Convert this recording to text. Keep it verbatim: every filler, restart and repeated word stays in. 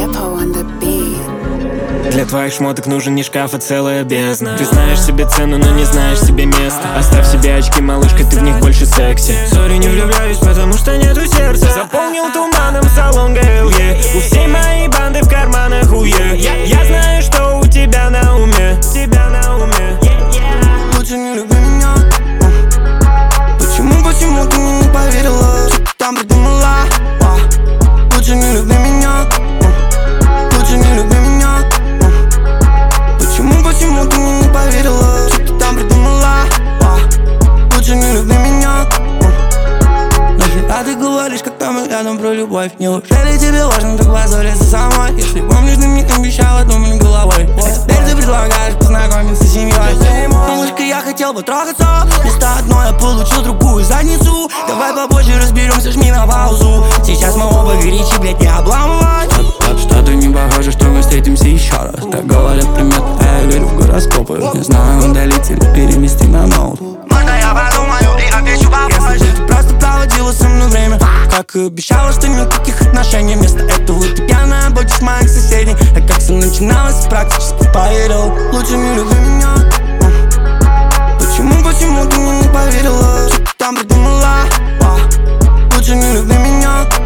Repo on the beat. Для твоих шмоток нужен не шкаф, а целая бездна. Ты знаешь себе цену, но не знаешь себе места. Оставь себе очки, малышка, ты в них больше секси. Сори, не влюбляюсь, потому что нету сердца. Заполнил туманом салон ГЛЕ. У всей моей банды в карманах уе. Я знаю, что у тебя на уме. Тебя на уме. Лучше не люби меня. Почему, почему ты мне не поверила? Что ты там придумала? Лучше не люби меня. Лучше не люби меня. Почему, почему ты мне не поверила? Что ты там придумала? Лучше не люби меня. Нахера ты говоришь, когда мы рядом про любовь? Неужели тебе важно так позориться самой? Если помнишь, ты мне обещала думать головой. А теперь ты предлагаешь познакомиться с семьей. Малышка, я хотел бы трогаться. Вместо одной я получил другую задницу. Давай попозже разберемся, жми на паузу. Сейчас мы оба горячи, блядь, не обламывать. Что-то не похоже, что мы встретимся еще раз. Так говорят приметы, а я верю в гороскопы. Не знаю, удалить или перенести на ноут. Можно я подумаю и отвечу попозже? Если ты просто проводила со мной время, как и обещала, что никаких отношений. Вместо этого ты пьяная будешь моих соседей. А как все начиналось, практически поверил. Лучше не люби меня. Почему, почему ты мне не поверила? Что ты там придумала? Лучше не люби меня.